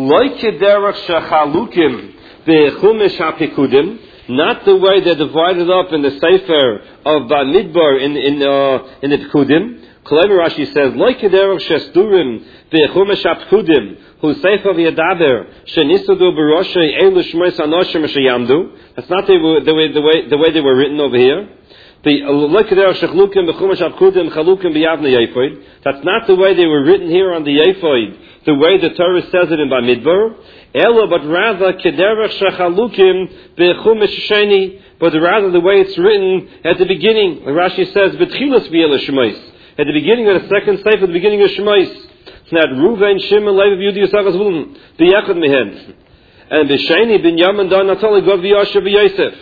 Like derech shechalukim bechumesh hapikudim, not the way they're divided up in the Sefer of Bamidbar in the Pekudim. Kalevi Rashi says, like derech shesturim bechumesh hapikudim, who Sefer v'yadaber shenisadu b'roshei elu shmois anoshim sheyamdu. That's not the way they were written over here. That's not the way they were written here on the Ephod, the way the Torah says it in Bamidbar. But rather, but rather the way it's written at the beginning. Rashi says, at the beginning of the second Sefer, at the beginning of Shemais. It's not Ruvain, Shimon, Levi, Yudi, Yisachar, Zvulun, B'yachad Mehen. And B'Sheni, Binyamin, Dan, Natali, Gov, V'Yasher, V'Yosef.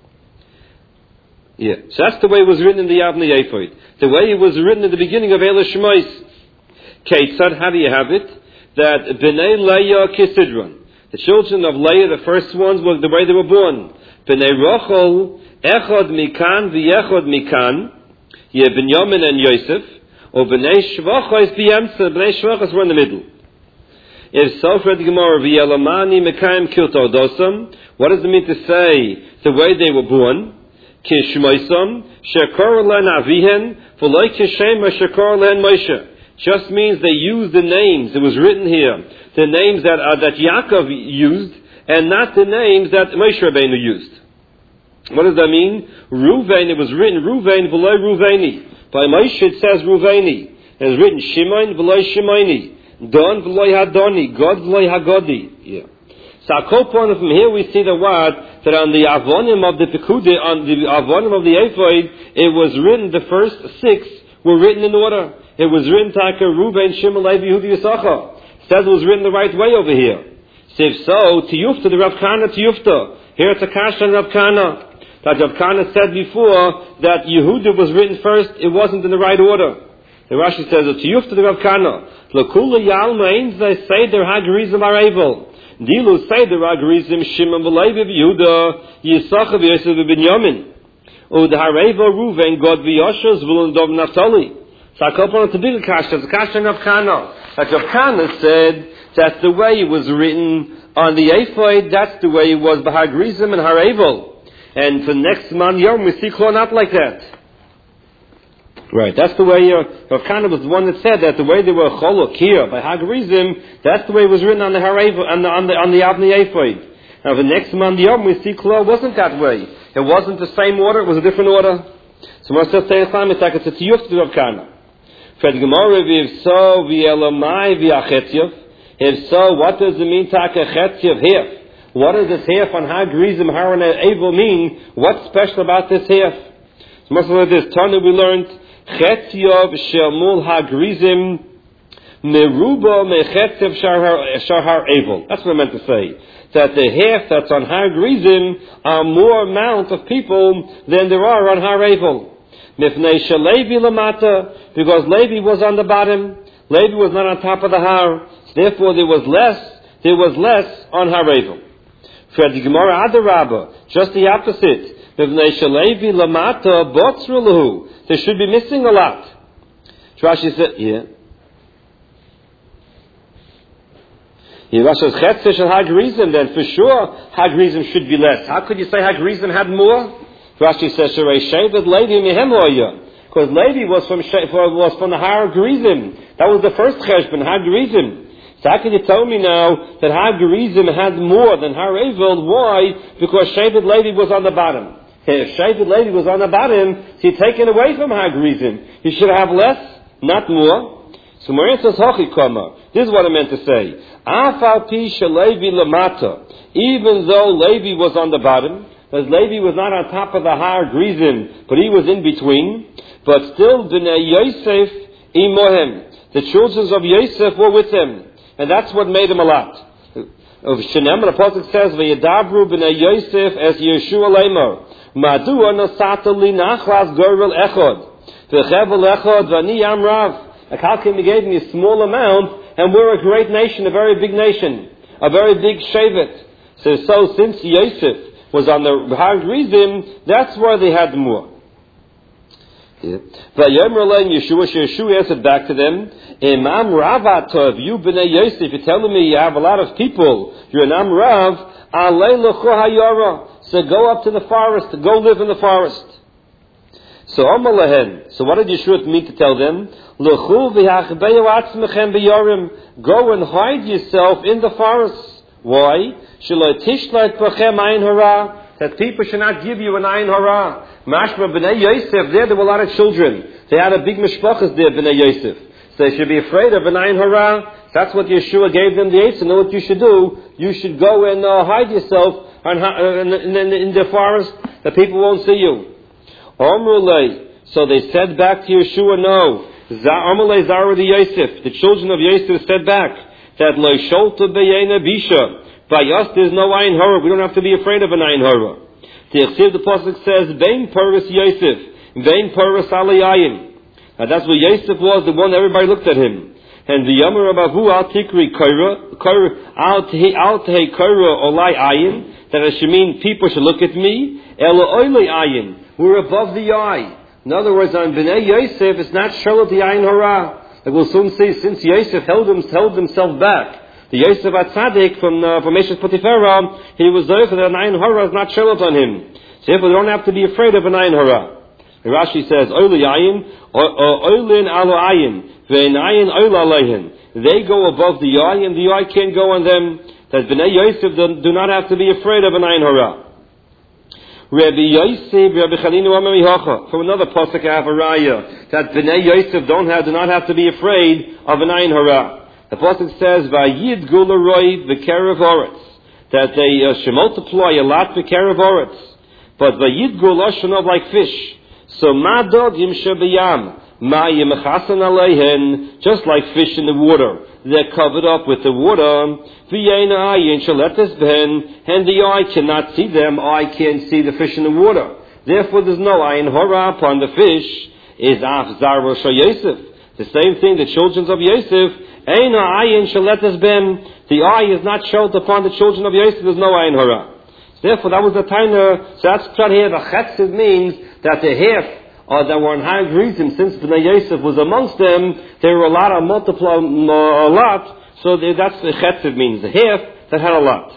Yeah, so that's the way it was written in the Yavnei Ephod. The way it was written at the beginning of Eila Shemais. Keitzad, how do you have it? That B'nai Leah Kisidron. The children of Leah, the first ones, were the way they were born. B'nai Rachel, Echad Mikan, V'Yechad Mikan, Ye Binyamin and Yosef, or B'nai Shvachos B'Yemsa, B'nai Shvachos were in the middle. If so, for the Gemara, V'Yelamani Mekayim Kilto Dosam, what does it mean to say the way they were born? Kishmoisam, Shekor Len Avihen, V'loi Kishem Shekor Len Moshe. Just means they used the names. It was written here, the names that Yaakov used, and not the names that Moshe Rabbeinu used. What does that mean? Ruvain, it was written Ruvain v'loi Ruvaini. By Moshe it says Ruvaini. It was written Shimon v'loi Shimoni. Don v'loi Hadoni. God v'loi Hagodi. Yeah. So from here we see the word that on the avonim of the Pekudim, on the avonim of the Ephod, it was written, the first 6 were written in order. It was written Taka, Ruben, Shimon, Levi, Yehudi, Yisachar. Says it was written the right way over here. So if so, Tiyufta, the Rav Kana Tiyufta. Here it's a kasha and Rav Kana. That Rav Kana said before that Yehuda was written first, it wasn't in the right order. The Rashi says, Tiyufta, the Rav Kana. L'kula yalmain, they say their hagrizim are able. Dilu say the hagrizim, Shimon, Levi, Yehuda, Yisachar, Yosef, Binyamin. Ud harevo Ruven, God, V'Yosher, Zvulun, Dov, Naftali. So I call upon it to be the kasha. It's a kasha in Rav Kana. Like Rav Kana said, that's the way it was written on the Ephod. That's the way it was b'hagrizim and harevel. And for next month, Yom, we see Klo not like that. Right. That's the way Rav Kana was the one that said that the way they were cholok here by hagrizim. That's the way it was written on the harevel on the Avnei Ephod. Now the next month, Yom, we see Klo wasn't that way. It wasn't the same order. It was a different order. So when I say it's like it's a tiyuf to Rav Kana. If so, what does it mean, Taka Chetzyev Hef? What does this Hef on Hagrizim Haran Evel mean? What's special about this Hef? So, most of this Tana we learned, Chetzyev Shemul Hagrizim Meruba Mechetzyev Shahar Evel. That's what I meant to say. That the Hef that's on Hagrizim are more amount of people than there are on Har Evel. Because Levi was on the bottom, Levi was not on top of the Har, so therefore there was less on Har Evel. For the Gemara Adarabba, just the opposite. There should be missing a lot. Rashi said, Rashi says, Chetzesh and Hagrizim, then for sure Hagrizim should be less. How could you say Hagrizim had more? Rashi says, because Levi was from the Har Gerizim. That was the first cheshbon, Har Gerizim. So how can you tell me now that Har Gerizim had more than Har Evel? Why? Because Shevet Levi was on the bottom. If Shevet Levi was on the bottom, so you're taken away from Har Gerizim. You should have less, not more. So Maria says, this is what I meant to say. Afal pi shelevi lamata. Even though Levi was on the bottom, because Levi was not on top of the Har Gerizim, but he was in between. But still, B'nai Yosef imohem. The children of Yosef were with him. And that's what made him a lot. Of Shenem, the Apostle says, V'yadabru B'nai Yosef as Yeshua Lemar. Madua nasata li nachlas gorel echod. V'chevel echod v'ani yam rav. Like how can you give me a small amount, and we're a great nation, a very big nation, a very big shevet. So since Yosef was on the Har Gerizim, that's why they had more. Vayomer lehem Yeshua, Yeshua answered back to them, Imam Rav Tov, you b'nei Yosef, you're telling me you have a lot of people, you're an Am Rav, alei lechu hayara, so go up to the forest, go live in the forest. So Amar lehem, so what did Yeshua mean to tell them? Lechu v'hachbeyu atzmechem b'yorim, go and hide yourself in the forest. Why? Shelo tishlait b'chem ayin hara, that people should not give you an ayin hara. Mashma b'nei Yosef, there were a lot of children. They had a big mishpachas there, b'nei Yosef. So they should be afraid of an ayin hara. That's what Yeshua gave them the answer. Know what you should do? You should go and hide yourself in the forest, that people won't see you. So they said back to Yeshua, no. Amrulei Zaradi Yosef. The children of Yosef said back that Lo Sholta B'Yena Bisha. By us there's no ayin hara. We don't have to be afraid of an ayin hara. The Pasuk says, Bein Paris Yosef, Bein Paris Alayayin. Now that's what Yosef was, the one everybody looked at him. And the Yamar Abavu al Tikri al Tehe Kaira Olai Ayin, that it should mean people should look at me, Ela Oilei Ayin. We're above the eye. In other words, on Bnei Yosef, it's not Shalot the Ayin Hara. Like we'll soon see, since Yosef held himself back, the Yosef HaTzadik from Eshes Potiphera, he was there for that an Ayin Hara is not Shalot on him. So therefore, they don't have to be afraid of an Ayin Hara. Rashi says, Oilei Ayin, Oilin Alo Ayin, Ve'en Ayin Oil Aleihin. They go above the eye, and the eye can't go on them. That Bnei Yosef do not have to be afraid of an Ayin Hara. Rabbi Yosef, Rabbi Chanina Amar Mihocha. From another pasuk I have a raya that Bnei Yosef do not have to be afraid of an ayin hara. The pasuk says, "Vayid gula roi v'kerev oretz," that they should multiply a lot v'kerev oretz. But vayid gula shonov like fish. So ma dogim shebiyam ma yemechasan aleihen, just like fish in the water. They're covered up with the water. V'yeina ayin shaletes ben, and the eye cannot see them. Eye can't see the fish in the water. Therefore, there's no ayin hara upon the fish. Is af zaro Yosef. The same thing, the children of Yosef. Eina ayin shaletes ben. The eye is not showed upon the children of Yosef. There's no ayin hara. Therefore, that was the time. So that's what here the chetzid means, that the half that were in high reason, since Bnei Yosef was amongst them, there were a lot of multiply a lot. So that's the chetzid means, the half that had a lot.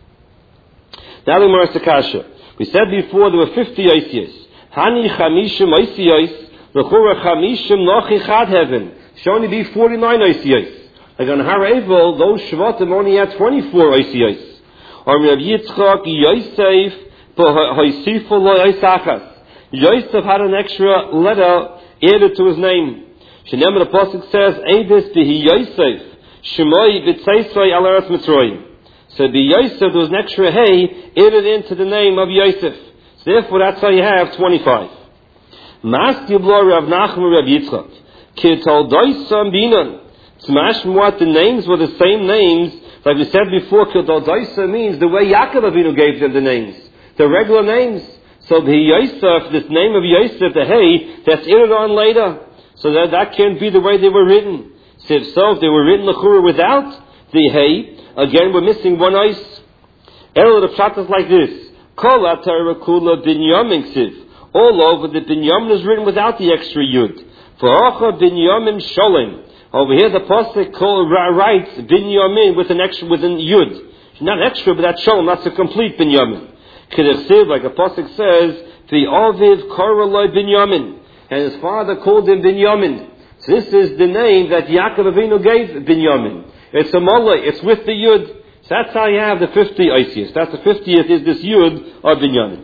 Now the Gemara Sakasha. We said before there were 50 Oisiyos. Hani chamishim Oisiyos, v'chura chamishim nochi chad heaven. Should only be 49 Oisiyos. Like on Har Evel, those Shvatim only had 24 Oisiyos. Or Rav Yitzchak Yosef b'hoisifu lo Yosachas. Yosef had an extra letter added to his name. Shenem the pasuk says, "Eidus bihi Yosef shemoi b'tzeisoi al eretz Mitzrayim." So the Yosef, there was an extra hey added into the name of Yosef. So therefore, that's how you have 25. Mas Diblo Rav Nachman Rav Yitzchak Kitol Doisam Binan. Smash what the names were the same names. Like we said before, Kitol Doisam means the way Yaakov Avinu gave them the names, the regular names. So the Yosef, this name of Yosef, the hey, that's added on later. So that can't be the way they were written. So if they were written l'chura without the hey, again we're missing one ice. Error the pshat is like this. Kol atara kula binyamin ksiv. All over the binyamin is written without the extra yud. For ocha binyamin sholem. Over here the pasuk writes binyamin with an yud. Not extra, but that's sholem. That's a complete binyamin. Like a pasuk says, the Aviv Koraloi Binyamin, and his father called him Binyamin. So this is the name that Yaakov Avinu gave Binyamin. It's a mullah, it's with the Yud. So that's how you have the 50 Oisiyos. That's the 50th is this Yud of Binyamin.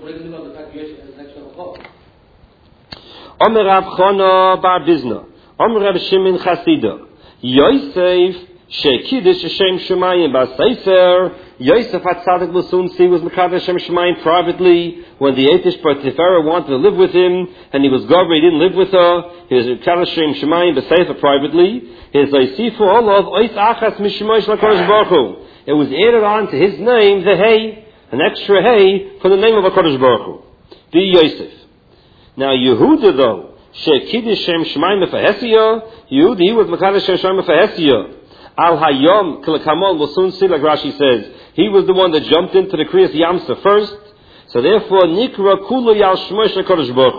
Omer Rav Chana Bar Bizna, Omer Rav Shimon Chasida, Yosef Shekidish Hashem Shemayim Bar Sefer. Yosef HaTzadik will soon see was Mekadosh Hashem Shemayim privately when the Eitish Potiphera wanted to live with him, and he was Gavra, he didn't live with her. He was Mekadosh Hashem Shemayim B'Sefer privately. His Oisifu Olav Ois Achas Mishmoish LaKadosh Baruch Hu. It was added on to his name the Hey, an extra Hey for the name of HaKadosh Baruch Hu. The Yosef. Now Yehuda though, Shekidish Hashem Shemayim B'Fahesiyah, Yehuda he was Mekadosh Hashem Shemayim B'Fahesiyah. Al Hayom Kilakamal will soon see, like Rashi says, he was the one that jumped into the Kriyas Yamsa first. So therefore, Nikra Kula Yal Shmosh HaKadosh Baruch Hu.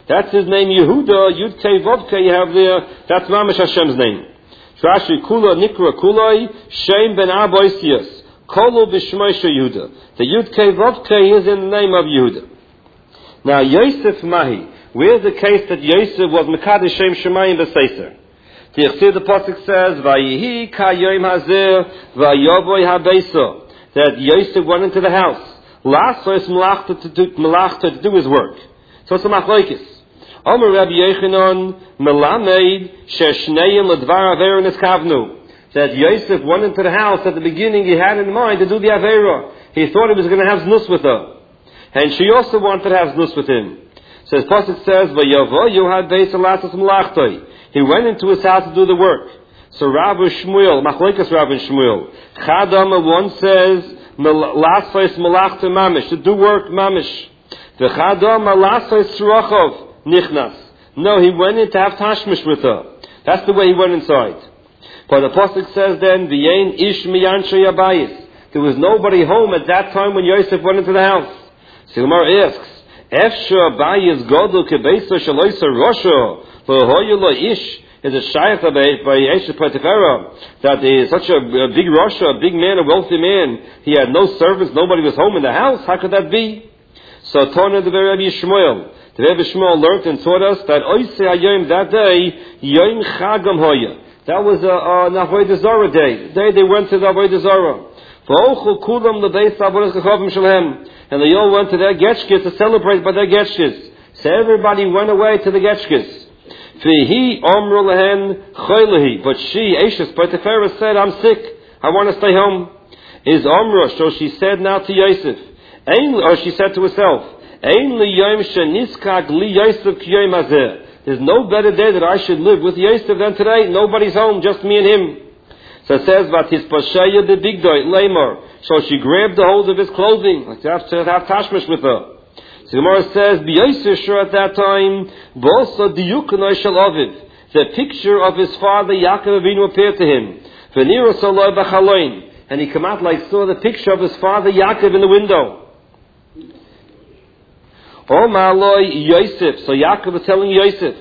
That's his name, Yehuda, Yud Kei Vov Kei you have there, that's Mamash Hashem's name. Rashi Kula Nikra Kulai, Shem Ben Aboisius, Kolo B'Shmai Yehuda. The Yud Kei Vov Kei is in the name of Yehuda. Now Yosef Mahi, where's the case that Yosef was Mekadesh Shem Shemayim B'Seiser? The Pasuk says, Vayihi Kayom Hazer, Vayovoy HaBeisa, that Yosef went into the house. Last was Melachta to do his work. So it's a machlokes. Omer Rabbi Yochanan Melamed Sheshneim Ledvar Avera Niskavnu. That Yosef went into the house at the beginning. He had in mind to do the Avera. He thought he was going to have znus with her, and she also wanted to have znus with him. So the pasuk says, "Vayavoyu habeis alatas melachtoi." He went into his house to do the work. So Rabbi Shmuel, machlokes Rabbi Shmuel, Chadam one says lasfais melachta mamish, to do work mamish. The Chadam lasfais srachov nichnas. No, he went in to have tashmish with her. That's the way he went inside. But the pasuk says then, "V'yein ish miyanshay abayis." There was nobody home at that time when Yosef went into the house. So the Gemara asks, "Efsha abayis godol kebeisa shaloisa rosho v'hoyu lo ish." Is it shaykh by Yosef Potiphera that he is such a big rosha, a big man, a wealthy man? He had no servants, nobody was home in the house. How could that be? So Tona the Rabbi Shmuel. The Rabbi Shmuel learned and taught us that Oisei Hayom, that day, Yom Chagam Hoya. That was an Avodah Zarah day. The day they went to the Avodah Zarah. And they all went to their Getchkes to celebrate by their Getchkes. So everybody went away to the Getchkes. But she, Eishes Potiphera, said, "I'm sick. I want to stay home." Is Omra, so she said now to Yosef, or she said to herself, "There's no better day that I should live with Yosef than today. Nobody's home, just me and him." So it says, so she grabbed a hold of his clothing, like to have tashmish with her. So the Gemara says, at that time, the picture of his father Yaakov Avinu appeared to him. And he came out like saw the picture of his father Yaakov in the window. Oh Maloi Yosef. So Yaakov was telling Yosef,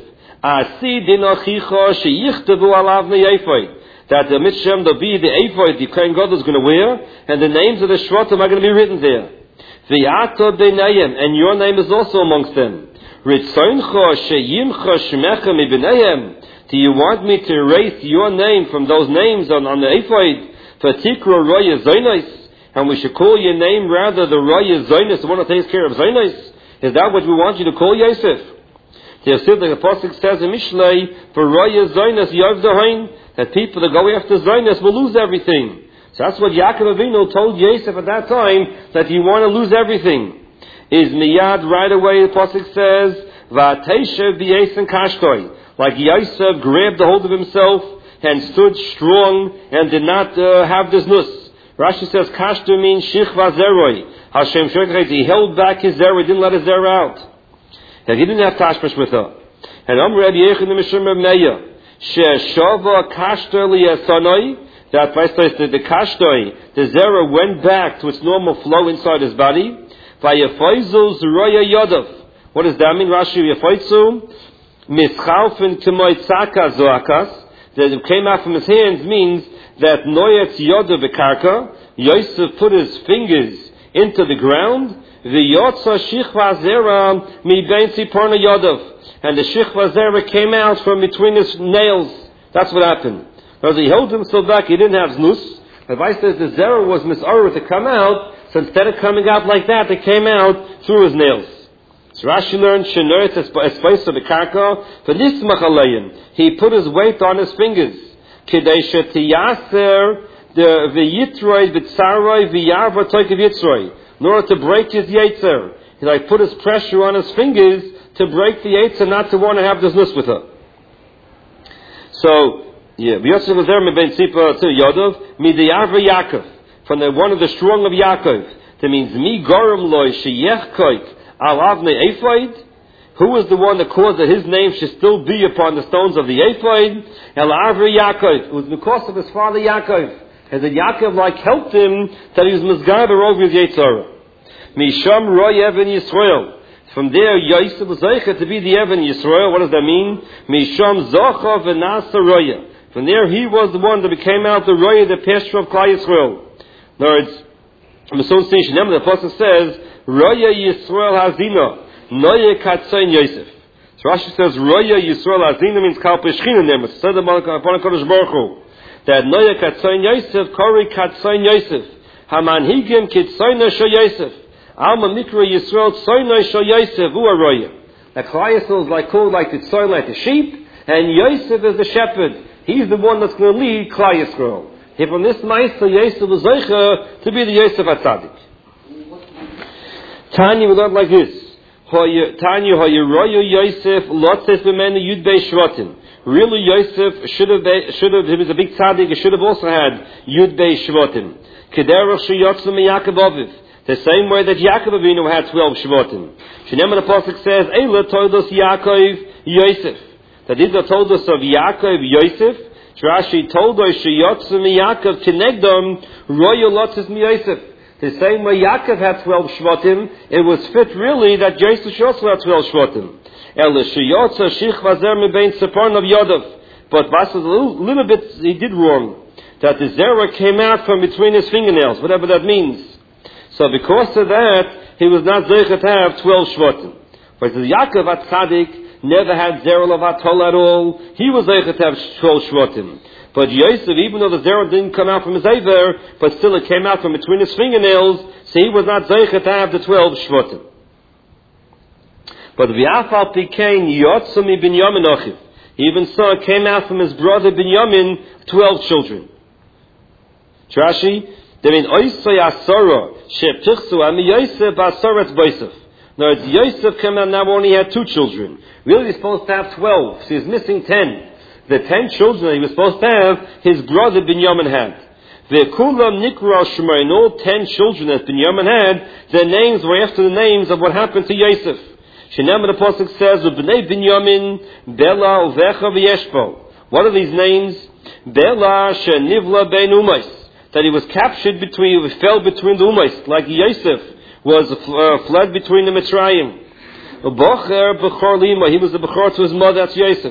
that the Mitzvah will be the ephod the Kohen Gadol is going to wear, and the names of the Shvatim are going to be written there. V'yato b'neihem, and your name is also amongst them. Ritzoncha sheyimcha shmecha mib'neihem. Do you want me to erase your name from those names on the ephod? V'tikro roya zonos, and we should call your name rather the roya zonos, the one that takes care of zonos. Is that what we want you to call Yosef? The Pasuk says in Mishlei, for roya zonos yov dahain, that people that go after zonos will lose everything. So that's what Yaakov Avinu told Yosef at that time, that you want to lose everything. Is miyad right away, the Pasuk says, V'ateshev b'yesen kashtoi. Like Yosef grabbed the hold of himself and stood strong and did not have this nus. Rashi says kashto means shichva zeroi. Hashem shokhet, he held back his zeroi, didn't let his zeroi out. And he didn't have tashmish with her. And Rabbi Yechon Mishum Meya, she'shava kashto liyasanoi, that the kashtoi, the zera went back to its normal flow inside his body. Vayefoizu zroya yodav. What does that mean? Rashi yefoizu mischalfen kemoitzaka zoakas. That it came out from his hands means that noyetz yodav bekarka. Yosef put his fingers into the ground. V'yotza shichva zera mi bein tziporna yodav. And the shichva zera came out from between his nails. That's what happened. Because he held himself back, he didn't have znus. The Vice says the zera was misarur to come out, so instead of coming out like that, it came out through his nails. So Rashi learned, Shenoret espeis of the karka, v'nismach aleiim. He put his weight on his fingers. Kidei shetiyaser v'yitroi v'tzaroi v'yarva toikev yitroi. In order to break his yetzer. He put his pressure on his fingers to break the yetzer, not to want to have this nus with her. So, yeah, Yosef was there ben Tzipa to Yodov, midiyarva Yaakov, from the one of the strong of Yaakov. That means mi gorim loy sheyechkoik al avnei ephod. Who is the one that caused that his name should still be upon the stones of the ephod? El avra Yaakov. It was because of his father Yaakov, and that Yaakov helped him that he was misgaber over his Yetzirah. Misham roy even Yisrael. From there, Yosef was zeicha to be the Evan Yisrael. What does that mean? Misham Zocha v'nasa roya. From there, he was the one that became out the roya, the pasture of Klal Yisrael. In other words, the Apostle says, Roya Yisrael Hazina, Noye Katzayin Yosef. So Rashi says, Roya Yisrael Hazina means Kal Peshchina Nehem. It's said upon HaKadosh Baruch Hu. That Noye Katzayin Yosef, Kori Katzayin Yosef. Hamanhigim Kitzayin Shal Yosef. Alma Mikra Yisrael Tzayin Shal Yosef, Hu Roya. The Klal Yisrael is like called like the Tzayin, like the sheep, and Yosef is the shepherd. He's the one that's going to lead Klal Yisrael. If on this Meister, Yosef was zeicha to be the Yosef HaTzadik. Tanya, we learn like this. Tanya, Roya Yosef, Lotzes B'menu Yud Bei Shvatim. Really, Yosef should have, he was a big tzaddik, he should have also had Yud Bei Shvatim. Kederach Sheyotzu Miyakov Aviv. The same way that Yaakov Avinu had 12 Shvatim. Shneimah the Pasuk says, Eila Todos Yaakov Yosef. That these are Todos of Yaakov Yosef. Rashi told us Sheyotzu Miyakov Kinegdom Roya Lotzes Miyosef. The same way Yaakov had 12 Shvatim, it was fit really that Yosef should also have 12 Shvatim. Ela Sheyotzu Shich Vazer Mebein Separn of Yodov. But Vas was a little bit, he did wrong. That the Zerah came out from between his fingernails, whatever that means. So because of that, he was not zeicha to have 12 Shvatim. But Yaakov HaTzadik never had Zerah Lavatol at all. He was zeicha to have 12 Shvatim. But Yosef, even though the Zerah didn't come out from his Aver, but still it came out from between his fingernails, so he was not zeicha to have the 12 Shvatim. But V'afal Pikein Yotzumi Binyamin Ochiv. Even so, it came out from his brother Binyamin 12 children. Rashi, there in Oisay Asara, Sheptichsu Ami Yosef Asaretz Boisef. Now, Yosef came out now only had 2 children. Really, he's supposed to have 12, so he's missing 10. The 10 children that he was supposed to have, his brother Binyamin had. Ve'kulam Nikra Shema, and all 10 children that Binyamin had, their names were after the names of what happened to Yosef. Shenam the Pasuk says, B'nei Binyamin, Bela, Uvecha, V'yeshpo. What are these names? Bela, Shenivla, Ben Umais. That he was captured fell between the Umais, like Yosef was fled between the Mitzrayim. Bocher Bechor Lima, he was the Bechor to his mother, that's Yosef.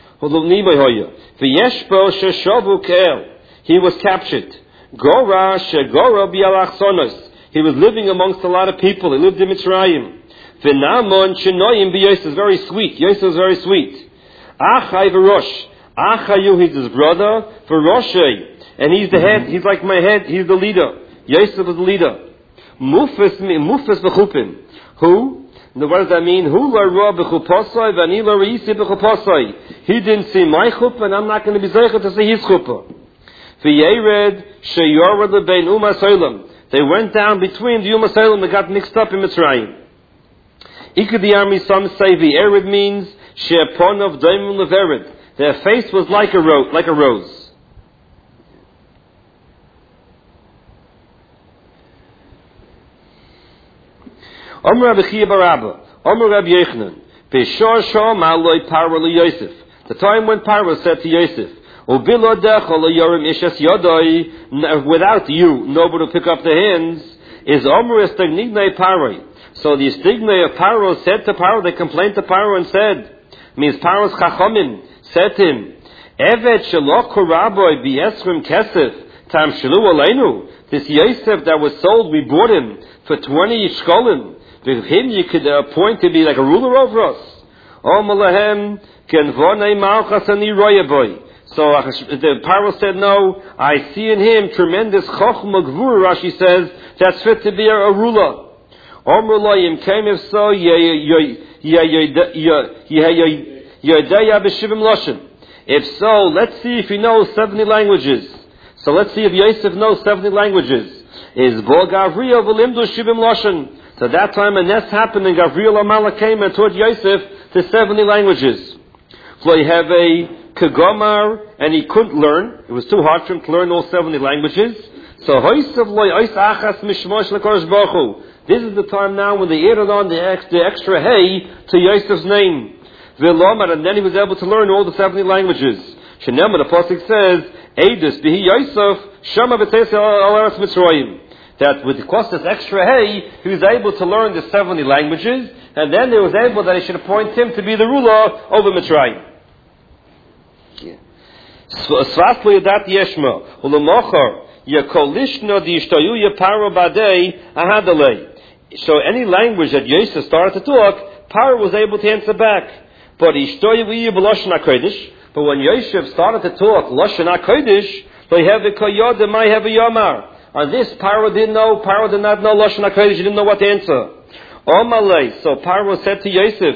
V'yeshpo sheshavu ke'el, he was captured. Gora shegora bi'alach sonos, he was living amongst a lot of people, he lived in Mitzrayim. V'namon shenoyim b'Yosef, is very sweet, Yosef is very sweet. Achai v'rosh, Achayu, he's his brother, v'roshei, and he's the head, he's like my head, he's the leader. Yosef is the leader. Mufas b'chupin. Who? What does that mean? Hu la ra b'chupasai v'ani la reisi b'chupasai. He didn't see my chuppah, and I'm not going to be zeicha to see his chuppah. V'yered sheyorad lebein umas olam. They went down between the umas olam and got mixed up in Mitzrayim. Ikad the army, some say v'yered means she'ponov daimon levered. Their face was like a rose. Omer Rabbi Chia bar Abba, Omer Rabbi Yochanan, B'shor shom aloi Paro Yosef. The time when Paro said to Yosef, Ubilodecha yorim ishas yodoi, without you, nobody will pick up the hands, is Omer estignei Paro. So the estignei of Paro said to Paro, they complained to Paro and said, means Paro's chachomim said to him, Evet shelo koraboi bi'esrim kesef, tam shelu aleinu. This Yosef that was sold, we bought him for 20 shkolim. With him you could appoint to be like a ruler over us. So the Paro said, no, I see in him tremendous chokhmah gvura, Rashi says, that's fit to be a ruler. Came if so, if so, let's see if he knows 70 languages. So let's see if Yosef knows 70 languages. Is Bo Gavriel v'limdu shivim lashon. So that time a nest happened and Gavriel Amala came and taught Yosef the 70 languages. So he have a kagomar and he couldn't learn. It was too hard for him to learn all 70 languages. So this is the time now when they added on the extra hey to Yosef's name. And then he was able to learn all the 70 languages. Shenema, the Pasuk says, Eidus bihi Yosef, Shama b'teis al eretz Mitzrayim. that with the cost of extra hay, he was able to learn the 70 languages, and then they was able that he should appoint him to be the ruler over Mitzrayim. Svasli Yadat Yeshma, Ulamochar, Yakolishno Dishtayu Yaparo Badei Ahadalei. So any language that Yosef started to talk, Paro was able to answer back. But when Yosef started to talk Lashon HaKodesh, on this, Paro did not know Lashon HaKodesh, he didn't know what to answer. So Paro said to Yosef,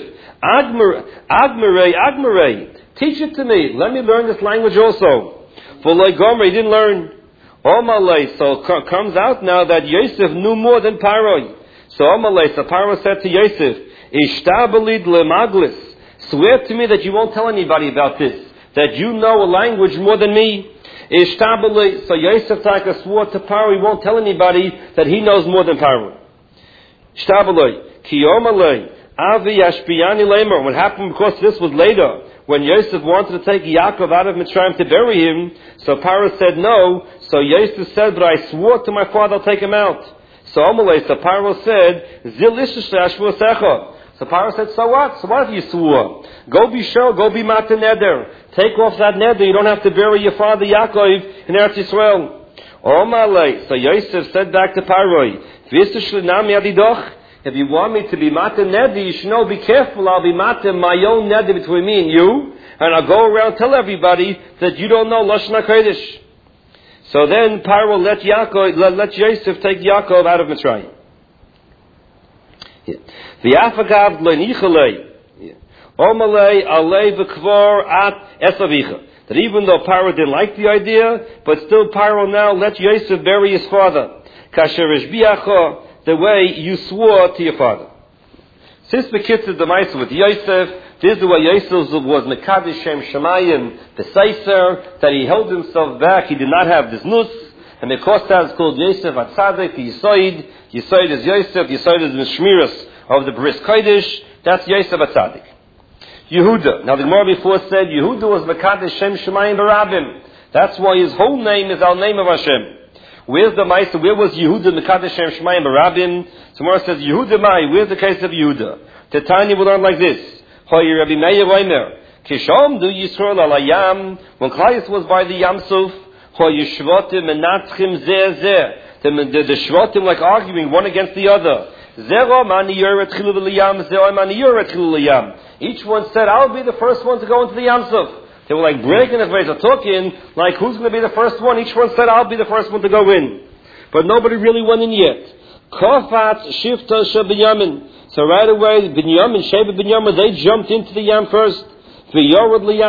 Agmarei, teach it to me, let me learn this language also. For Gomer, he didn't learn. So comes out now that Yosef knew more than Paro. So Paro said to Yosef, Ishtabalid lemaglis, swear to me that you won't tell anybody about this, that you know a language more than me. Ishtabalid, so Yosef Taka swore to Paro, he won't tell anybody that he knows more than Paro. Ishtabalid, Kiyomalei, Avi Yashpiyani Lamer. What happened, because this was later, when Yosef wanted to take Yaakov out of Mitzrayim to bury him, so Paro said no, so Yosef said, but I swore to my father I'll take him out. So Paro said, So Paro said, so what? So what if you swore? Go be sure, go be matan neder. Take off that neder, you don't have to bury your father Yaakov in Eretz Yisrael. So Yosef said back to Paro, if you want me to be matan neder, you should know, be careful, I'll be matan my own neder between me and you, and I'll go around tell everybody that you don't know Lashon HaKodesh. So then Paro let Yosef take Yaakov out of Mitzrayim. V'yafagav le'nichalei, omalei alei v'kvar at esavicha. That even though Paro didn't like the idea, but still Paro now let Yosef bury his father. Kasher ishbiacha, the way you swore to your father. Since the kids of the Maisa with Yosef, this is the way Yosef was Mekadosh Shem Shemayim, the Seiser, that he held himself back, he did not have this nus, and because that is called Yosef HaTzadik, the Yisoid. Yisoid is Yosef, Yisoid is the Shmiras of the Bris Kodesh, that's Yosef HaTzadik. Yehuda, now the Gemara before said, Yehuda was Mekadosh Shem Shemayim Barabim, that's why his whole name is Al Name of Hashem. Where's the Maisa? Where was Yehuda Mekadosh Shem Shemayim Barabim? So Gemara says, Yehuda Mai, where's the case of Yehuda? Titania will learn like this. Rabbi Meir Omer, Kishom du Yisrael al Hayam, when Klai was by the Yamsuf, Yishvotim menatchim zeh zeh, the Shvotim like arguing one against the other. Each one said, I'll be the first one to go into the Yamsuf. They were like breaking their ways of talking, like who's going to be the first one? Each one said, I'll be the first one to go in. But nobody really went in yet. Kofat Shifta Shabinyamin. So right away, Binyamin, Sheba Binyamin, they jumped into the Yam first.